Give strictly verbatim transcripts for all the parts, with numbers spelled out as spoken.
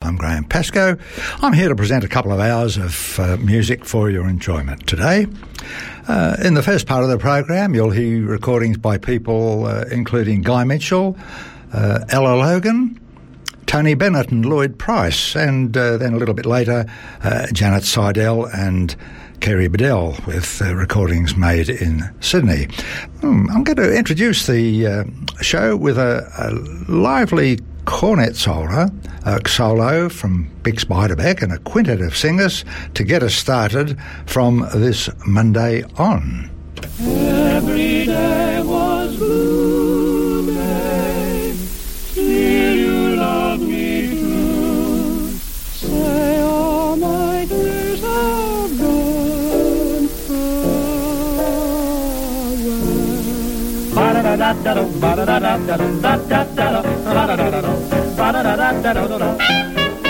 I'm Graham Pascoe. I'm here to present a couple of hours of uh, music for your enjoyment today. Uh, in the first part of the program, you'll hear recordings by people uh, including Guy Mitchell, uh, Ella Logan, Tony Bennett and Lloyd Price, and uh, then a little bit later, uh, Janet Seidel and Kerry Bedell with uh, recordings made in Sydney. Hmm, I'm going to introduce the uh, show with a, a lively cornet solo, a solo from Bix Beiderbecke and a quintet of singers to get us started from this Monday on. Every day was blue day, till you love me true. Say all my tears have gone away. Ba-da-da-da-da-da, ba-da-da-da-da-da, da-da-da-da, ba-da-da-da-da, ba-da-da-da-da-da-da.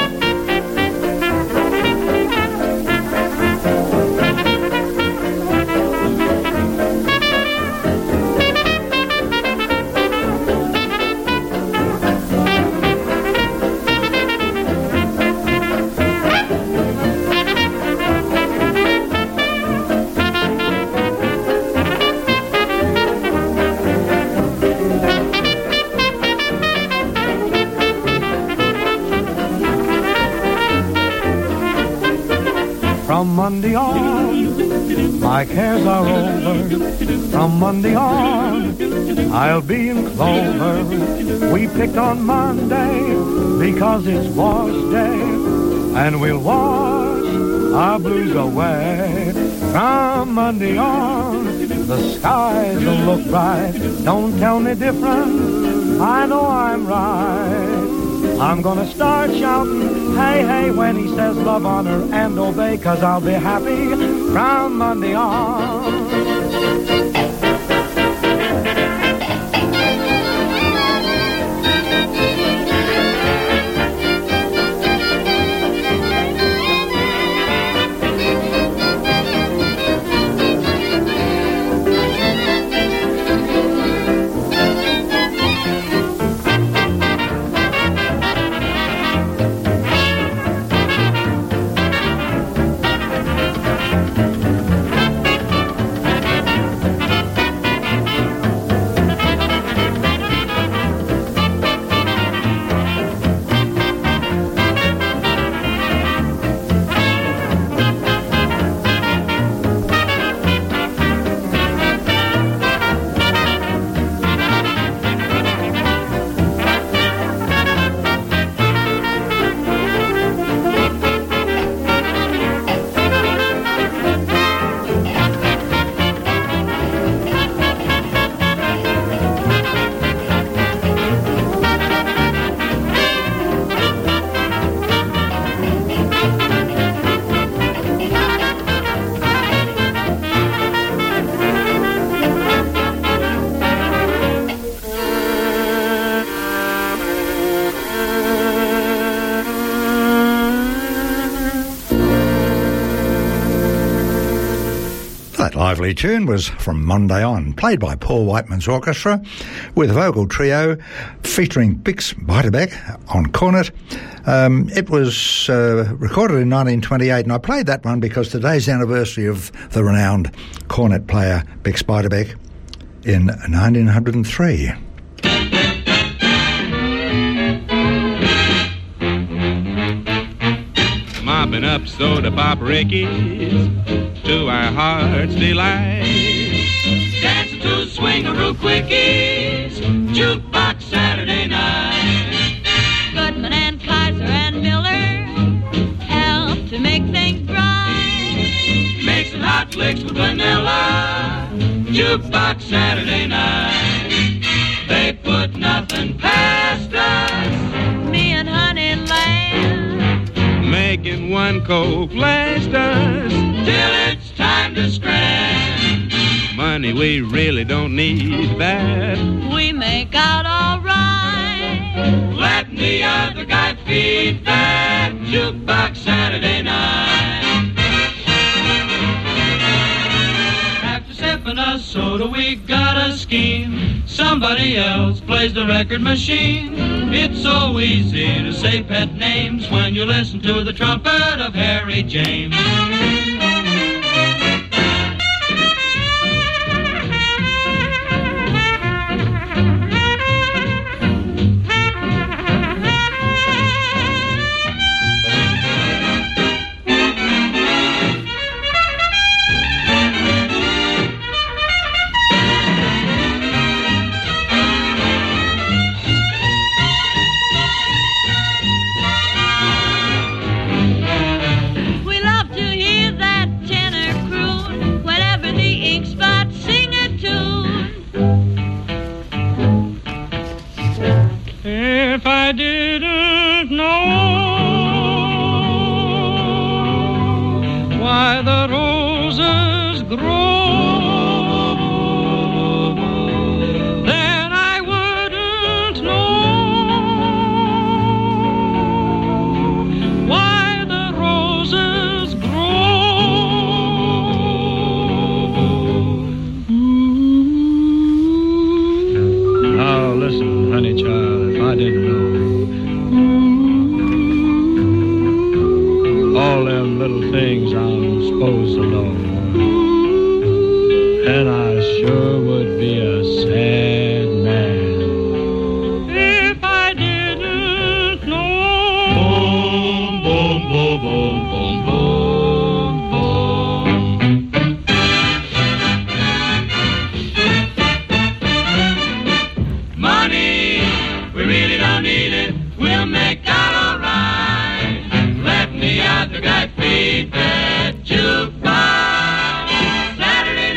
From Monday on, my cares are over. From Monday on, I'll be in clover. We picked on Monday because it's wash day, and we'll wash our blues away. From Monday on, the skies will look bright. Don't tell me different, I know I'm right. I'm gonna start shouting, hey, hey, when he says love, honor, and obey, 'cause I'll be happy from Monday on. Lively tune was From Monday On, played by Paul Whiteman's orchestra with a vocal trio featuring Bix Beiderbecke on cornet. Um, it was uh, recorded in nineteen twenty-eight, and I played that one because today's the anniversary of the renowned cornet player Bix Beiderbecke in nineteen oh three. Mopping up soda pop Rickies to our heart's delight. Dancing to swing-a-roo quickies, jukebox Saturday night. Goodman and Kaiser and Miller help to make things right. Make some hot licks with vanilla, jukebox Saturday night. They put nothing past us, Me and Honey Lamb, Making one coke last us. till it's time to scram. Money, we really don't need that. we make out all right. Letting the other guy feed that jukebox Saturday night. After sipping a soda, we got a scheme. Somebody else plays the record machine. It's so easy to say pet names when you listen to the trumpet of Harry James. If I didn't know why the roses grow, then I wouldn't know why the roses grow. Now listen, honey child. I didn't know all them little things I'm supposed to know, and I sure would be a sad man if I didn't know. Boom, boom, boom, boom, boom, boom. Money, we really don't need it. We'll make out all right. Let me out the guy feed that jukebox Saturday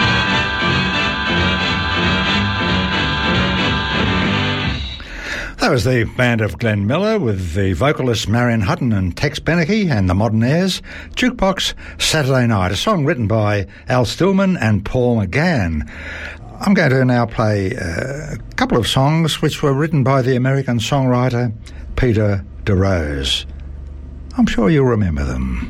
night. That was the band of Glenn Miller with the vocalists Marion Hutton and Tex Beneke and the Modern Airs. Jukebox Saturday Night, a song written by Al Stillman and Paul McGann. I'm going to now play a couple of songs which were written by the American songwriter Peter DeRose. I'm sure you'll remember them.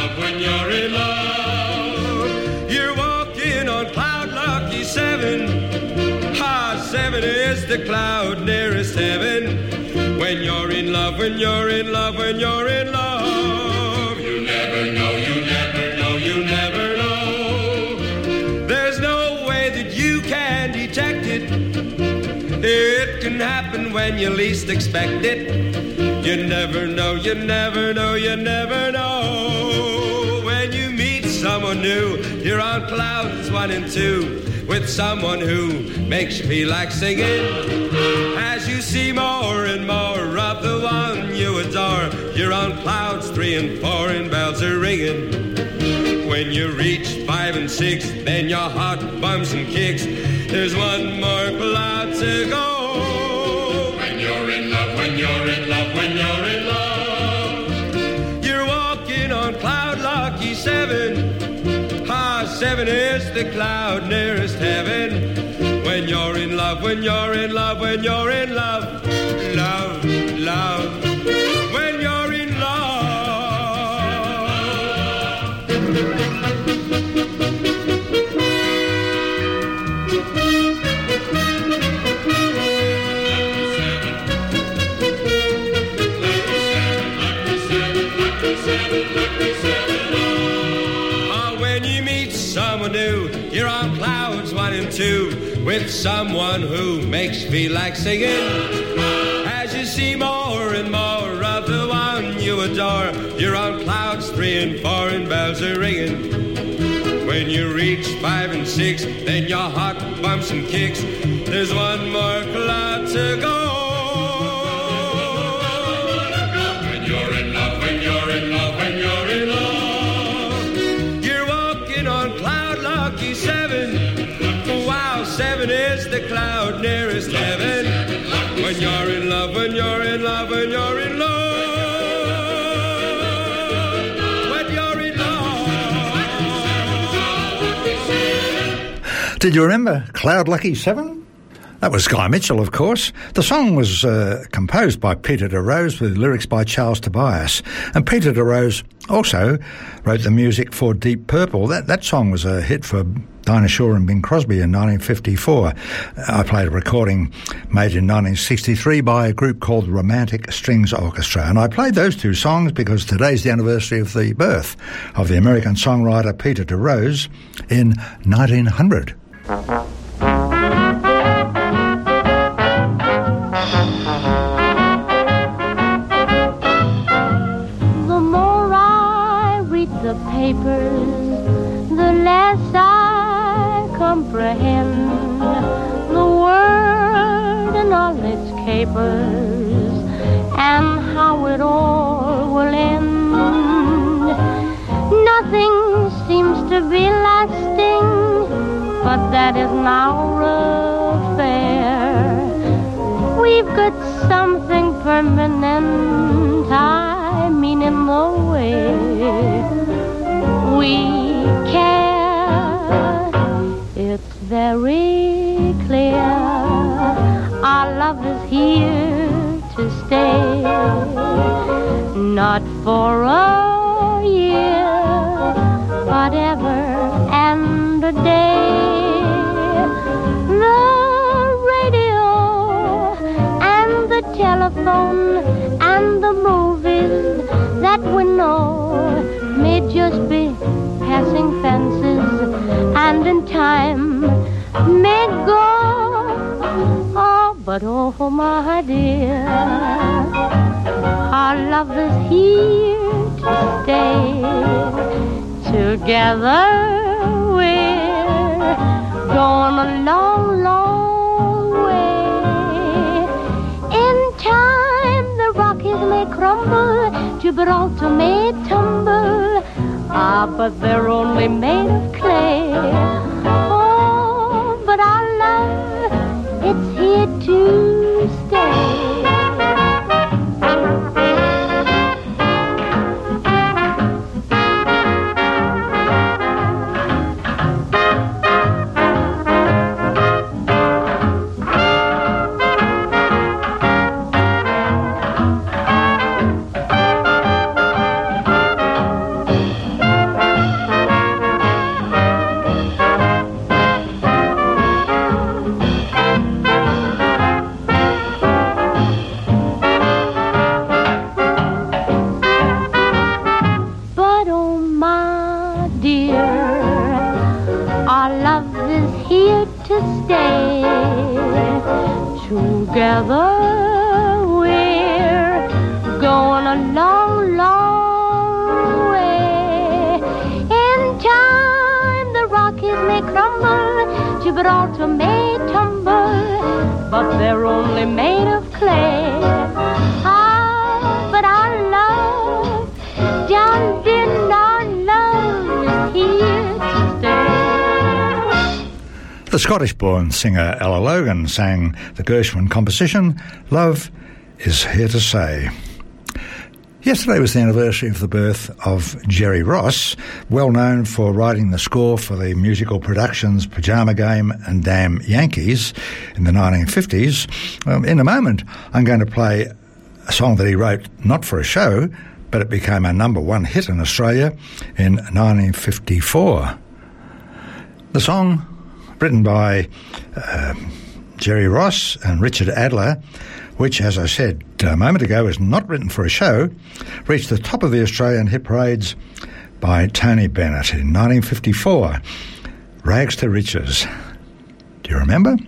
love, when you're in love. You're walking on cloud lucky seven. Ah, seven is the cloud nearest heaven. When you're in love, when you're in love, when you're in love. You never know, you never know, you never know. There's no way that you can detect it. It can happen when you least expect it. You never know, you never know, you never know. When you meet someone new, you're on clouds one and two, with someone who makes you feel like singing. As you see more and more of the one you adore, you're on clouds three and four and bells are ringing. When you reach five and six, then your heart bumps and kicks. There's one more cloud to go. When you're in love, when you're in love, when you're in love. You're walking on cloud lucky seven. Ah, seven is the cloud nearest heaven. When you're in love, when you're in love, when you're in love. Love, love, when you're in love. Oh, when you meet someone new, you're on clouds one and two, with someone who makes you feel like singing. As you see more and more of the one you adore, you're on clouds three and four and bells are ringing. When you reach five and six, then your heart bumps and kicks. There's one more cloud to go. When you're in love, when you're in love, when you're in love. You're walking on cloud lucky seven. Wow, seven is the cloud nearest heaven. When you're in love, when you're in love, when you're in love. When you're in love. Did you remember Cloud Lucky seven? That was Guy Mitchell, of course. The song was uh, composed by Peter DeRose with lyrics by Charles Tobias. And Peter DeRose also wrote the music for Deep Purple. That, that song was a hit for Dinah Shore and Bing Crosby in nineteen fifty-four. I played a recording made in nineteen sixty-three by a group called Romantic Strings Orchestra. And I played those two songs because today's the anniversary of the birth of the American songwriter Peter DeRose in nineteen hundred. The more I read the papers, the less I comprehend the world and all its capers, and how it all will end. Nothing seems to be lasting, but that isn't our affair. We've got something permanent, I mean in the way we care. It's very clear our love is here to stay, not for a year, but ever and a day. The radio and the telephone and the movies that we know may just be passing fences, and in time may go. Oh, but oh, my dear, our love is here to stay. Together we're going a long, long way. In time the Rockies may crumble, Gibraltar may tumble, ah, but they're only made of clay. Oh, but our love, it's here to stay. long, long way. In time the Rockies may crumble, Gibraltar may tumble, but they're only made of clay. Ah, but our love, John Deere, our love is here to stay. The Scottish-born singer Ella Logan sang the Gershwin composition, Love is Here to Stay. Yesterday was the anniversary of the birth of Jerry Ross, well known for writing the score for the musical productions Pajama Game and Damn Yankees in the nineteen fifties. Um, in a moment, I'm going to play a song that he wrote not for a show, but it became a number one hit in Australia in nineteen fifty-four. The song, written by uh, Jerry Ross and Richard Adler, which, as I said a moment ago, is not written for a show, reached the top of the Australian hit parades by Tony Bennett in nineteen fifty-four. Rags to Riches. Do you remember?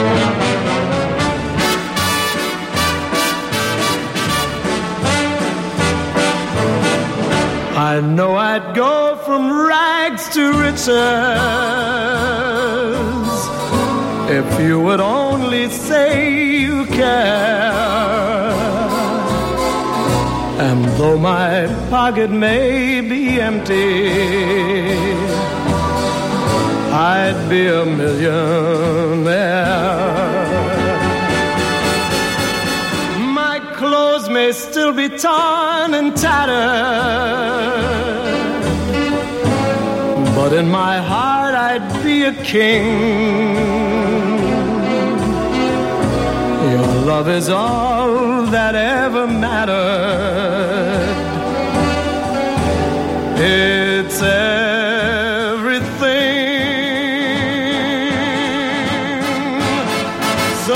I know I'd go from rags to riches if you would only say you care. And though my pocket may be empty, I'd be a millionaire. My clothes may still be torn and tattered, but in my heart I'd be a king. Your love is all that ever mattered. It's everything. So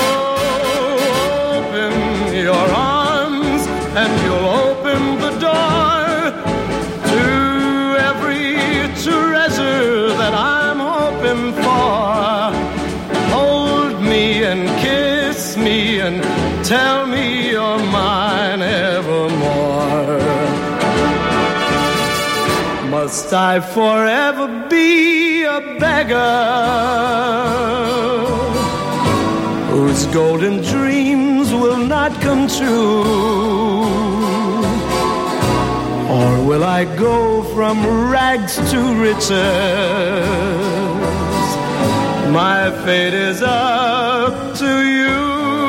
open your arms and you'll open the door to every treasure that I'm hoping for. Hold me and kiss me and tell me you're mine evermore. Must I forever be a beggar whose golden dreams will not come true? Or will I go from rags to riches? My fate is up to you.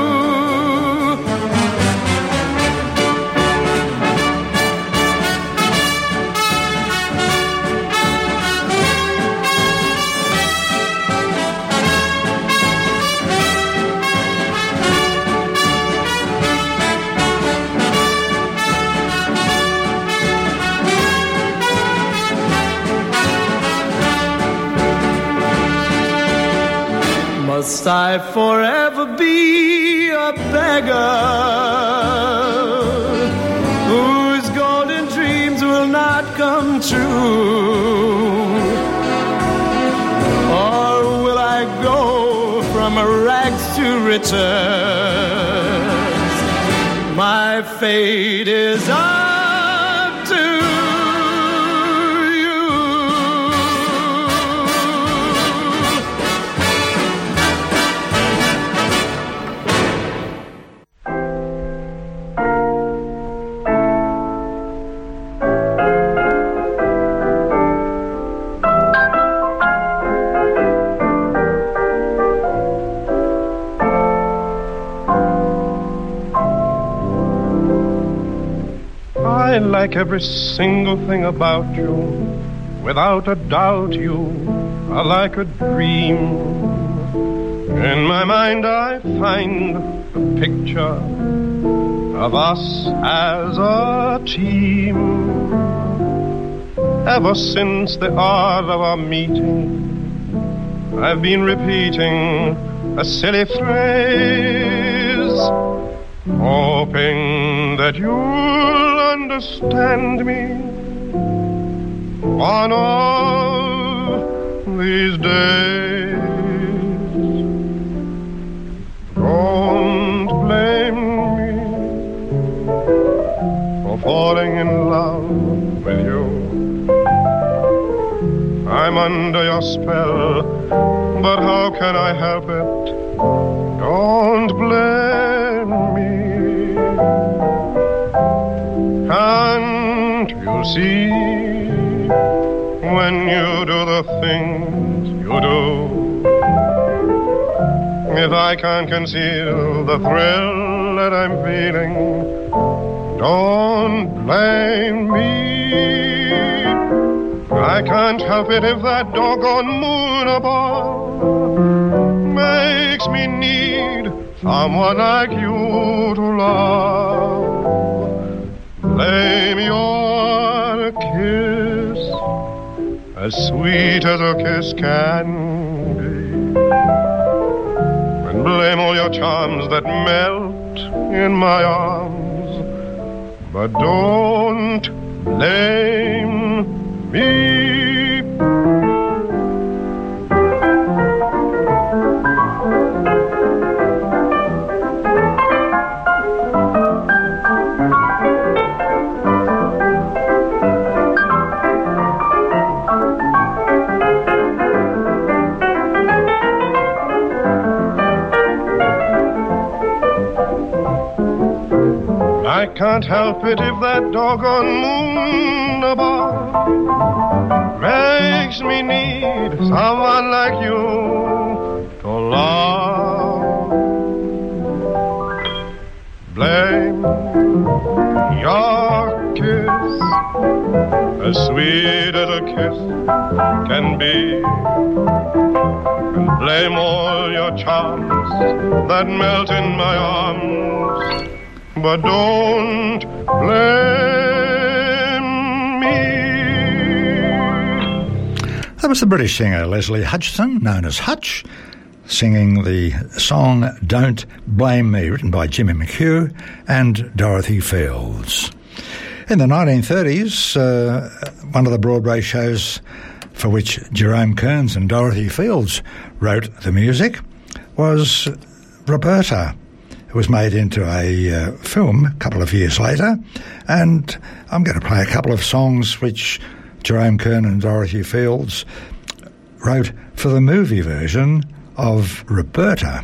Must I forever be a beggar whose golden dreams will not come true? Or will I go from rags to riches? My fate is up to I like every single thing about you. Without a doubt, you are like a dream. In my mind I find the picture of us as a team. Ever since the hour of our meeting, I've been repeating a silly phrase, hoping that you'll understand me one of these days. Don't blame me for falling falling in love with you. I'm under your spell, but how can I help it? Don't blame me. Can't you see when you do the things you do? If I can't conceal the thrill that I'm feeling, don't blame me. I can't help it if that doggone moon above makes me need someone like you to love. Blame your kiss, as sweet as a kiss can be, and blame all your charms that melt in my arms, but don't blame me. I can't help it if that doggone moon above makes me need someone like you to love. Blame your kiss, as sweet as a kiss can be, and blame all your charms that melt in my arms, but don't blame me. That was the British singer Leslie Hutchinson, known as Hutch, singing the song Don't Blame Me, written by Jimmy McHugh and Dorothy Fields. In the nineteen thirties, uh, one of the Broadway shows for which Jerome Kearns and Dorothy Fields wrote the music was Roberta. It was made into a uh, film a couple of years later, and I'm going to play a couple of songs which Jerome Kern and Dorothy Fields wrote for the movie version of Roberta.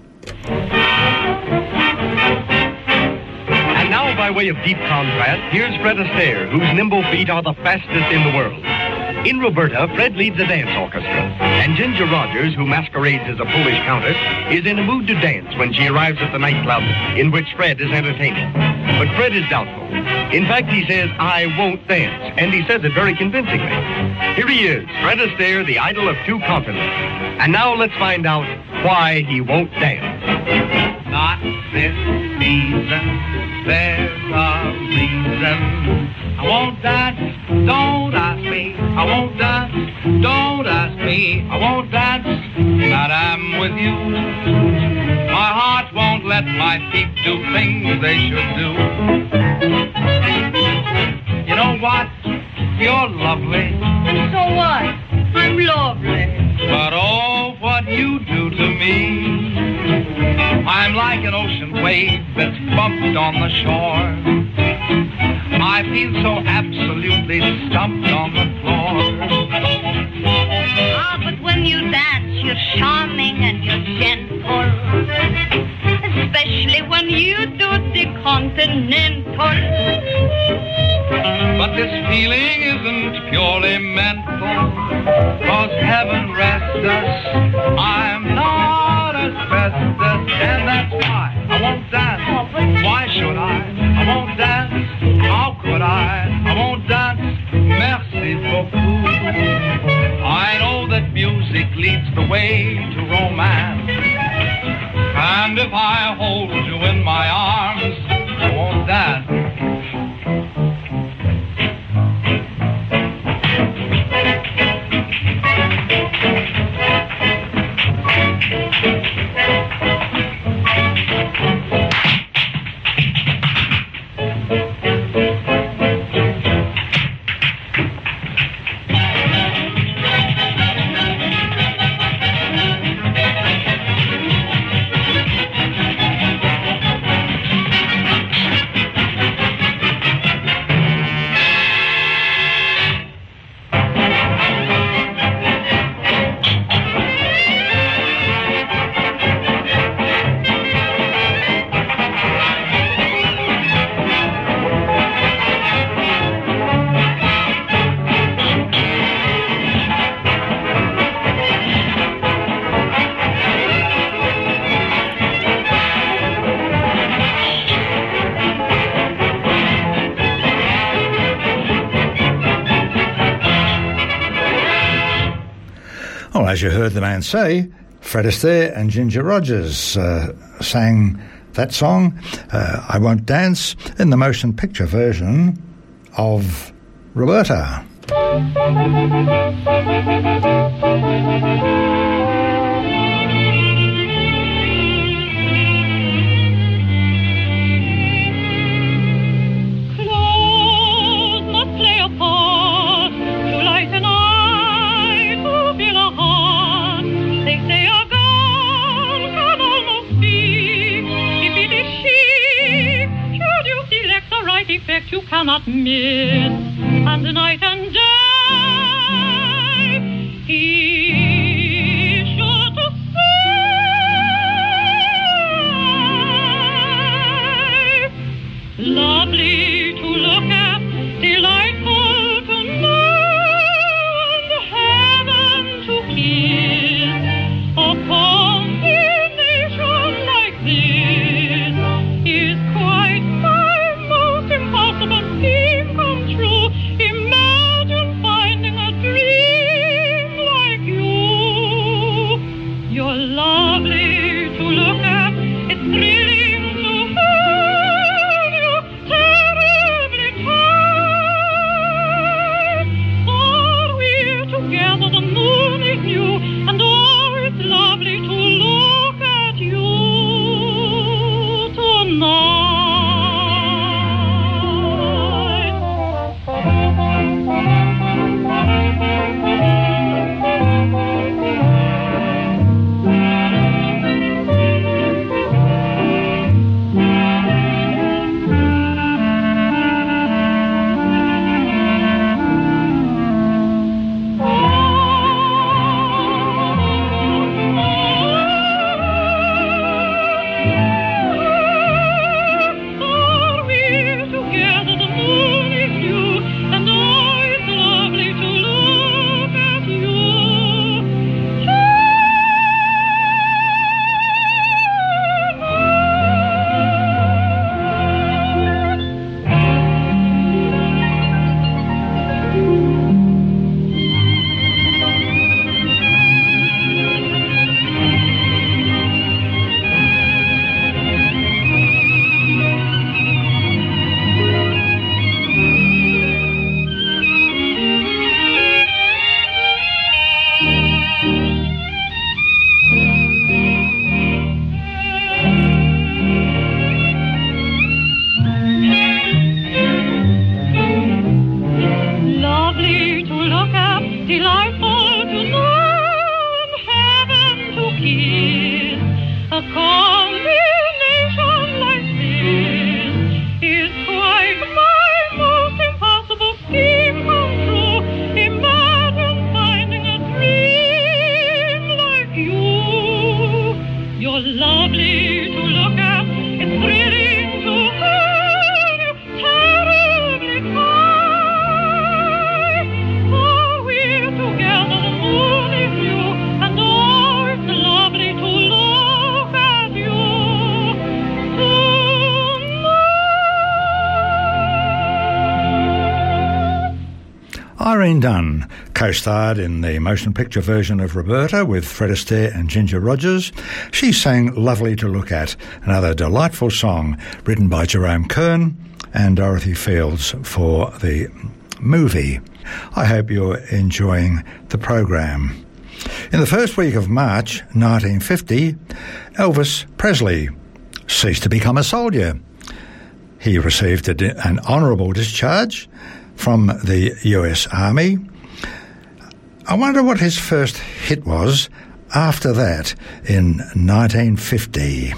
And now, by way of deep contrast, here's Fred Astaire, whose nimble feet are the fastest in the world. In Roberta, Fred leads a dance orchestra, and Ginger Rogers, who masquerades as a Polish countess, is in a mood to dance when she arrives at the nightclub in which Fred is entertaining. But Fred is doubtful. In fact, he says, "I won't dance," and he says it very convincingly. Here he is, Fred Astaire, the idol of two continents. And now let's find out why he won't dance. Not this season, there's a reason. I won't dance, don't ask me. I won't dance, don't ask me. I won't dance, not I'm with you. My heart won't let my feet do things they should do. You know what? You're lovely. So what? I'm lovely. But oh, what you do to me. I'm like an ocean wave that's bumped on the shore. I feel so absolutely stumped on the floor. Ah, but when you dance, you're charming and you're gentle. Especially when you do the continental. But this feeling isn't purely mental, 'cause heaven rest us, I'm not asbestos, and that's why I won't dance. Why should I? I won't dance. How could I? I won't dance. Merci beaucoup. I know that music leads the way to romance, and if I hold you in my arms, I won't dance. as you heard the man say, Fred Astaire and Ginger Rogers uh, sang that song, uh, I Won't Dance, in the motion picture version of Roberta. Effect you cannot miss, and night and day he's sure to say, lovely to look at, delightful to know, and heaven to kiss. A combination like this is quite impossible dream come true. Imagine finding a dream like you. You're lovely to look at. It's thrilling to hold you. Terribly tight. For we're together, the moon is new, and oh, it's lovely to look at you tonight. Irene Dunne co-starred in the motion picture version of Roberta with Fred Astaire and Ginger Rogers. She sang Lovely to Look At, another delightful song written by Jerome Kern and Dorothy Fields for the movie. I hope you're enjoying the program. In the first week of March nineteen fifty, Elvis Presley ceased to become a soldier. He received a, an honourable discharge from the U S Army. I wonder what his first hit was after that in nineteen fifty.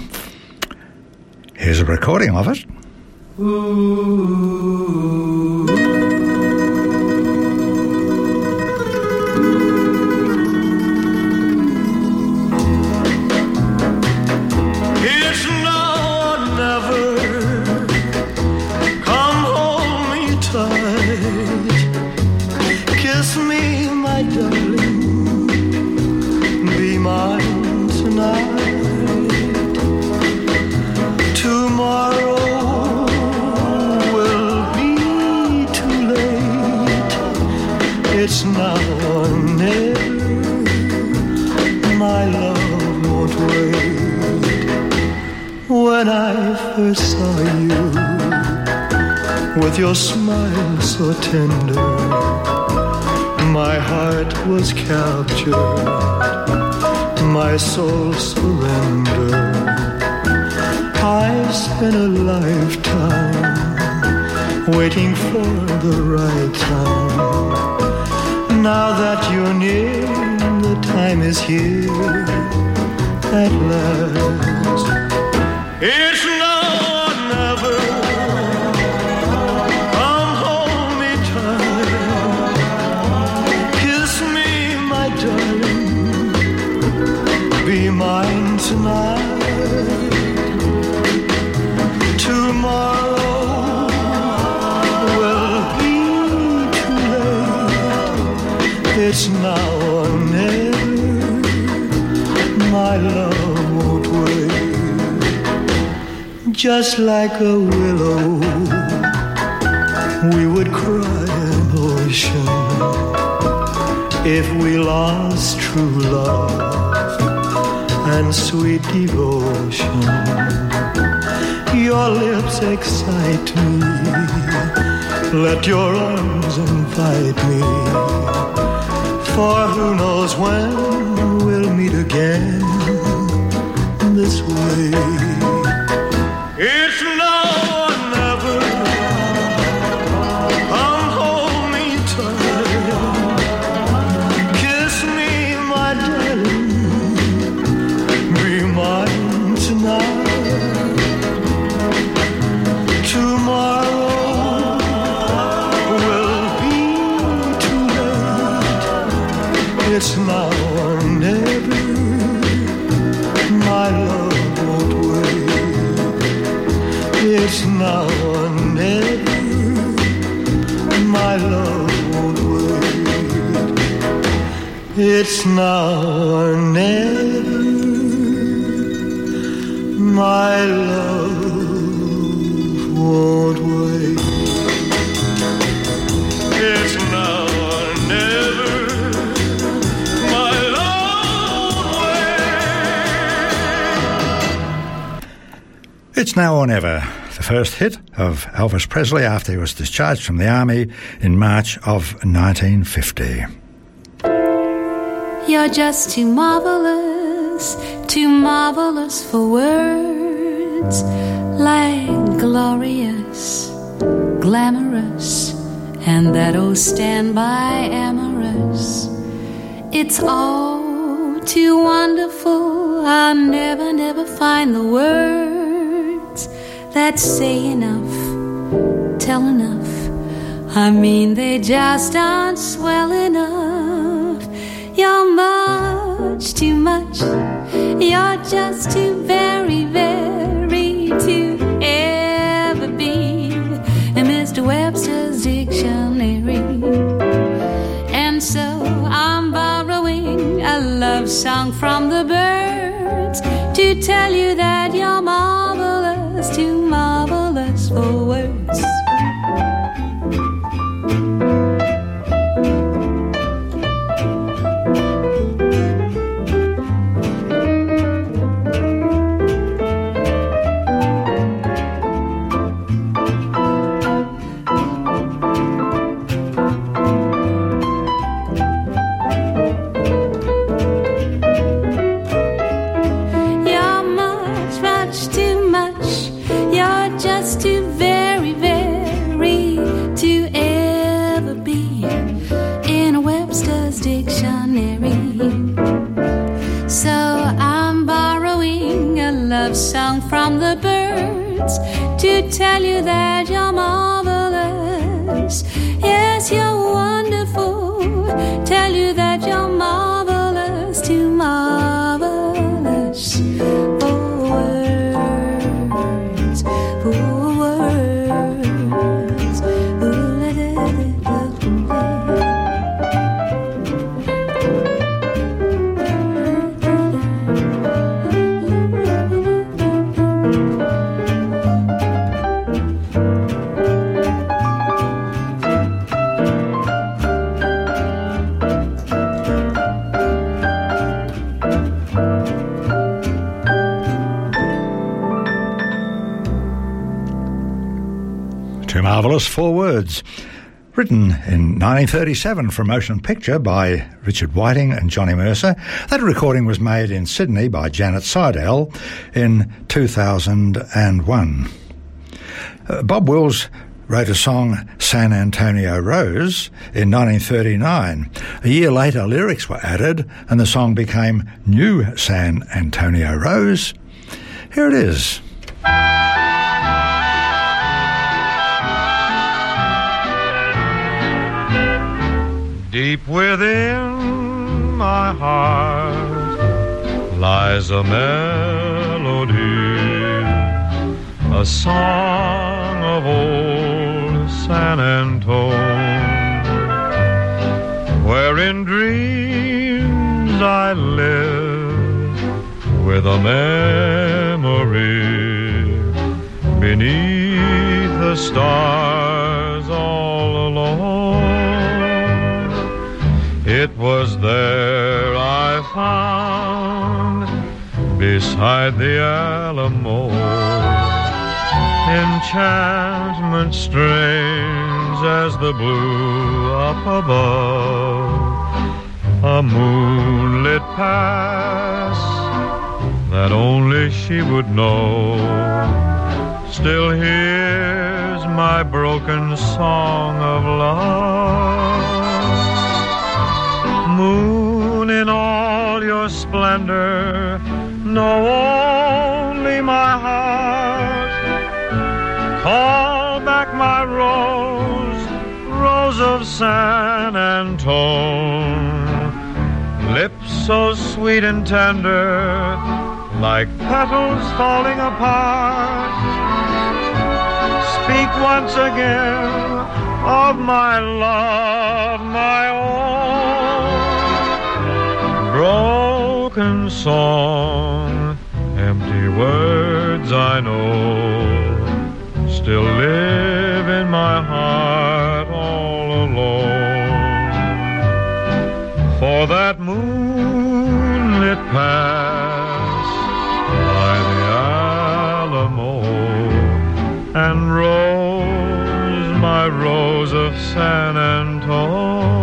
Here's a recording of it. Ooh. It's now or never. my love won't wait. When I first saw you, with your smile so tender, my heart was captured, my soul surrendered. I spent a lifetime waiting for the right time. Now that you're near, the time is here at last. It's now or never. Come hold me tight. Kiss me, my darling. Be mine tonight. Tomorrow will be too late. It's now or never. My love won't wait. Just like a willow, we would cry an ocean if we lost true love and sweet devotion. Your lips excite me, let your arms invite me, for who knows when we'll meet again this way. It's now or never. Come hold me tight. Kiss me, my darling. Be mine tonight. Tomorrow will be too late. It's now or never. My love won't wait. It's now or never. My love won't wait. It's now or never. My love won't wait. It's now or never. My love won't wait. It's Now or Never, the first hit of Elvis Presley after he was discharged from the army in March of nineteen fifty. You're just too marvelous, too marvelous for words, like glorious, glamorous, and that old standby amorous. It's all too wonderful. I'll never, never find the words that say enough, tell enough. I mean, they just aren't swell enough. You're much too much. You're just too very, very to ever be in Mister Webster's dictionary. And so I'm borrowing a love song from the birds to tell you that you're marvelous, too marvelous for words. Song from the birds to tell you that you're marvelous. Yes, you're wonderful. Tell you that you're marvelous, too marvelous for words, for words. Marvellous Four Words. Written in nineteen thirty-seven for a motion picture by Richard Whiting and Johnny Mercer. That recording was made in Sydney by Janet Seidel in two thousand one. Uh, Bob Wills wrote a song, San Antonio Rose, in nineteen thirty-nine. A year later, lyrics were added and the song became New San Antonio Rose. Here it is. Deep within my heart lies a melody, a song of old San Antone, where in dreams I live with a memory beneath the stars all alone. It was there I found, beside the Alamo, enchantment strange as the blue up above, a moonlit pass that only she would know. Still hears my broken song of love. Moon in all your splendor, know only my heart. Call back my rose, rose of San Antone. Lips so sweet and tender, like petals falling apart. Speak once again of my love, my own. Broken song, empty words I know, still live in my heart all alone. For that moonlit pass by the Alamo, and rose, my rose of San Antone.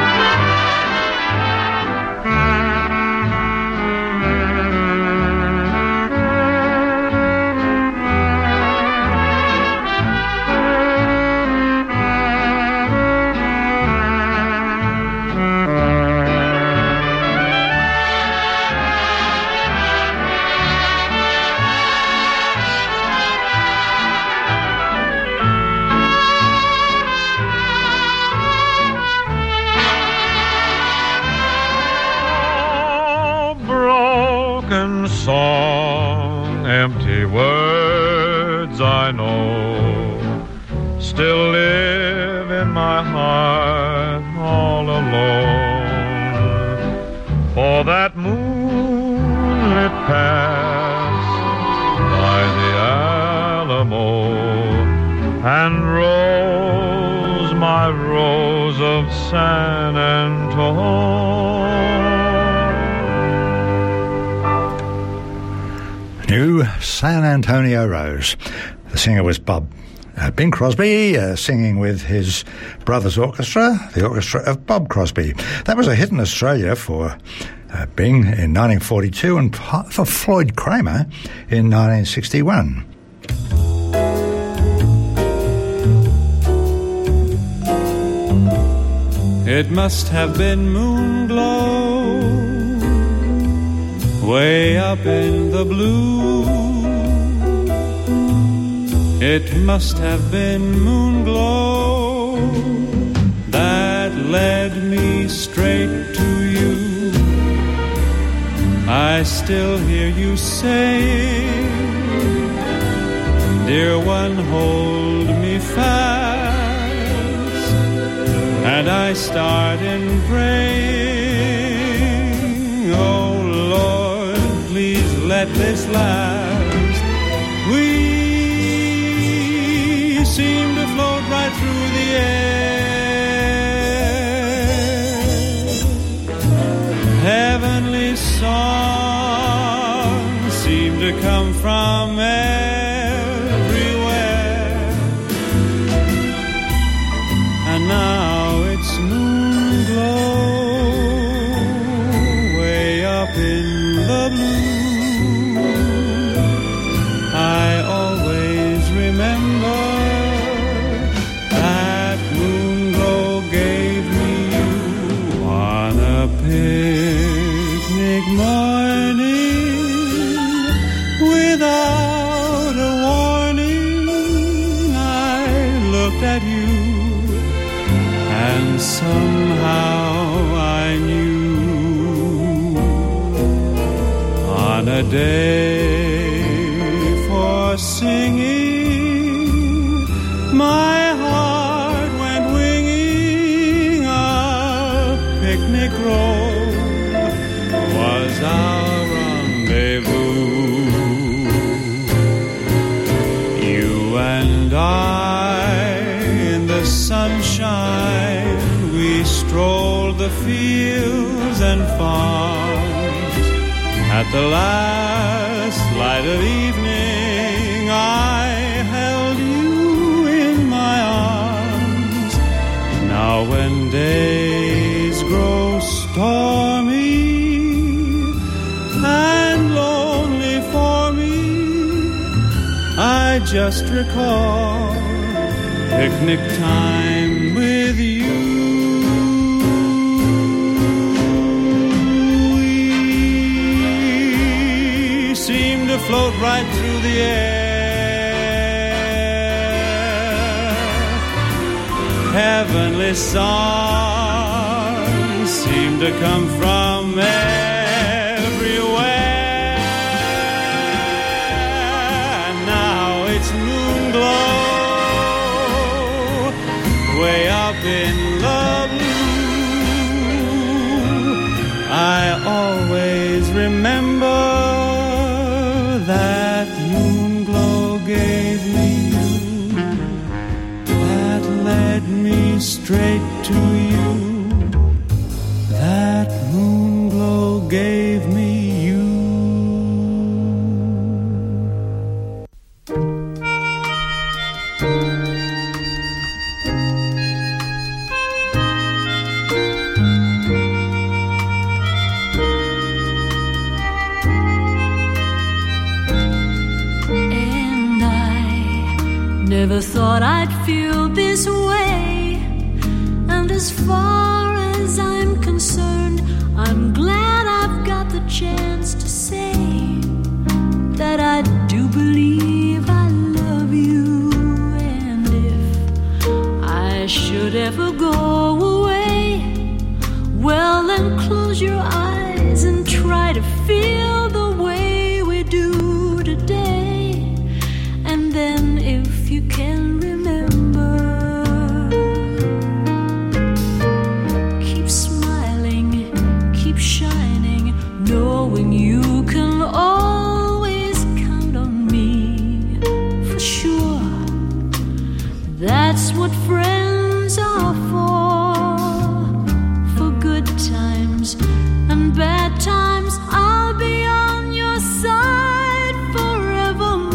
Song, empty words I know, still live in my heart all alone. For that moonlit pass by the Alamo, and rose, my rose of San Antone. New San Antonio Rose. The singer was Bob uh, Bing Crosby, uh, singing with his brother's orchestra, the orchestra of Bob Crosby. That was a hit in Australia for uh, Bing in nineteen forty-two and for Floyd Kramer in nineteen sixty-one. It must have been moon glow way up in the blue. It must have been moon glow that led me straight to you. I still hear you saying, dear one, hold me fast, and I start in praying, oh Lord, please let this last. We seem to float right through the air. Heavenly songs seem to come from everywhere. now it's moon glow way up in the blue. I always remember that moon glow gave me you on a picnic morning. Without a warning, I looked at you, and somehow I knew on a day for singing, my heart went winging. A picnic grove was our rendezvous. You and I in the sunshine, we strolled the fields and farms. At the last light of evening, I held you in my arms. Now when days grow stormy and lonely for me, I just recall picnic time with you. We seem to float right through the air. Heavenly songs seem to come from everywhere. Now it's moon glow way up in the blue. I always remember that moon glow gave me you, that led me straight to you. That moon glow gave me you. Never thought I'd feel this way, and as far as I'm concerned, I'm glad I've got the chance to say that I do believe I love you. And if I should ever go away, well then close your eyes and try to feel the way we do today. And then if you can remember, keep smiling, keep shining, knowing you can always count on me for sure. That's what friends are for. For good times and bad times, I'll be on your side forevermore.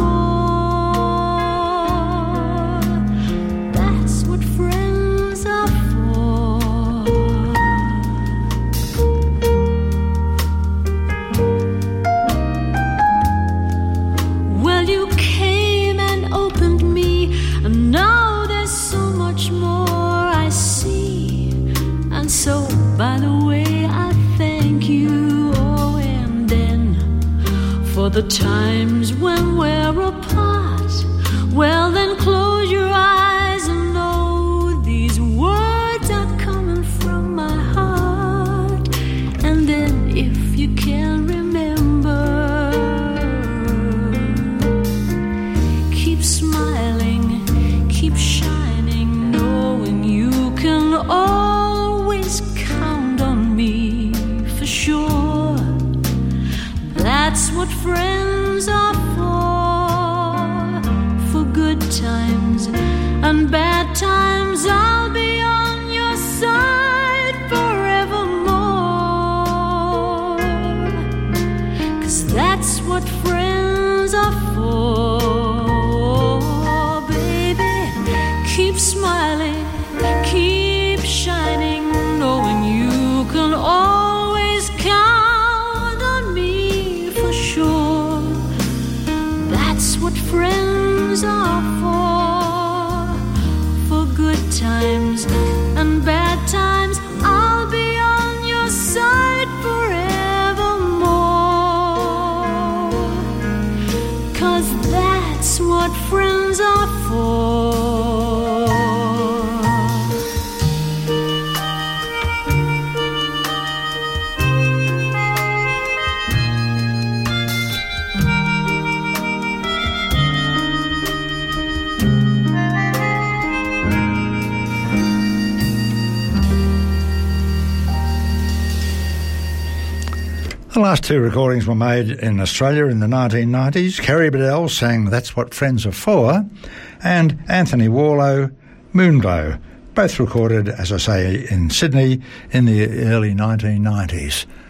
That's what friends are for. Well, you came and opened me, and now there's so much more I see. And so, by the way, I thank you. Oh, and then for the times when we're apart, well then close your eyes and know these words are coming from my heart. And then if you can remember, keep smiling, keep shining, knowing you can always count on me for sure. That's what friends are for. For good times and bad times, I'll be on your side forevermore. 'Cause that's what friends are for. Baby, keep smiling, keep friends are for. For good times and bad times, I'll be on your side forevermore. 'Cause that's what friends are for. The last two recordings were made in Australia in the nineteen nineties. Kerry Bedell sang That's What Friends Are For, and Anthony Warlow, Moonglow, both recorded, as I say, in Sydney in the early nineteen nineties.